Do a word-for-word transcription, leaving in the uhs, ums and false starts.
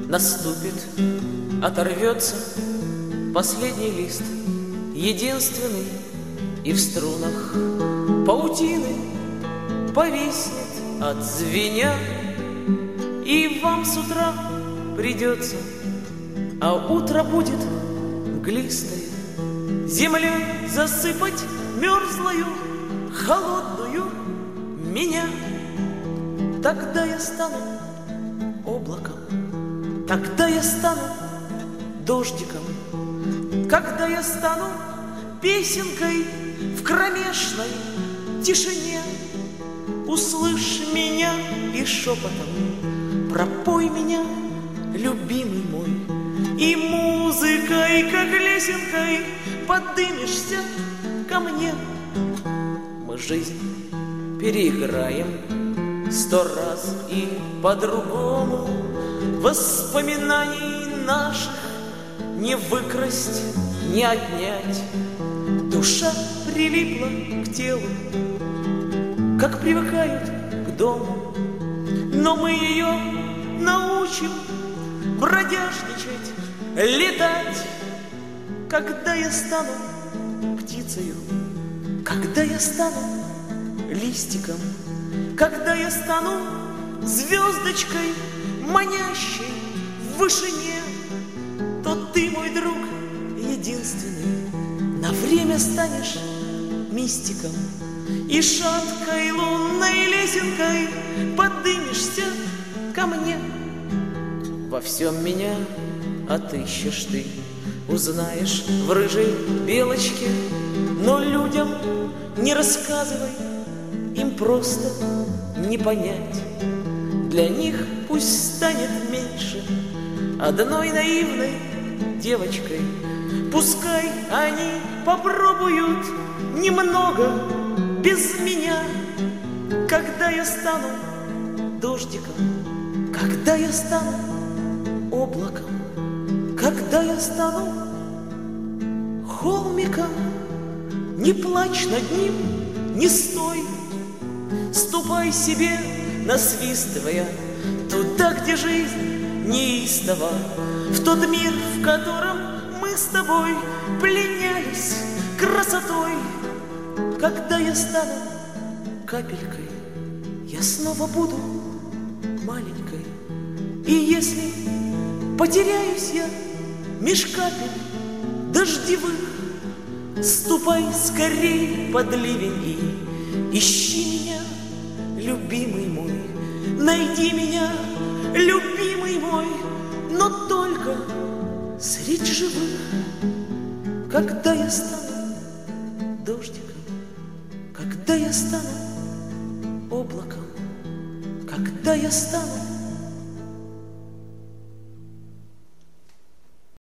наступит, оторвется последний лист, единственный, и в струнах паутины повиснет от звеня, и вам с утра придется, а утро будет мглистое, землей засыпать мерзлою, холодную меня. Тогда я стану облаком, тогда я стану дождиком, когда я стану песенкой в кромешной тишине. Услышь меня и шепотом пропой меня, любимый мой, и музыкой, как лесенкой, подымешься ко мне. Мы жизнь переиграем сто раз и по-другому, воспоминаний наших не выкрасть, не отнять. Душа прилипла к телу, как привыкают к дому, но мы ее научим бродяжничать, летать. Когда я стану птицею, когда я стану листиком, когда я стану звездочкой, манящей в вышине, то ты, мой друг, единственный, на время станешь мистиком, и шаткой лунной лесенкой подымешься ко мне. Во всем меня отыщешь ты, узнаешь в рыжей белочке, но людям не рассказывай, им просто не понять. Для них пусть станет меньше одной наивной девочкой. Пускай они попробуют немного без меня. Когда я стану дождиком, когда я стану облаком, когда я стану холмиком, не плачь над ним, не стой, ступай себе, насвистывая туда, где жизнь неистова, в тот мир, в котором мы с тобой пленялись красотой. Когда я стану капелькой, я снова буду маленькой, и если потеряюсь я меж капель дождевых, ступай скорей под ливень и ищи меня, любимый мой, найди меня, любимый мой, но только среди живых. Когда я стану дождиком, когда я стану облаком, когда я стану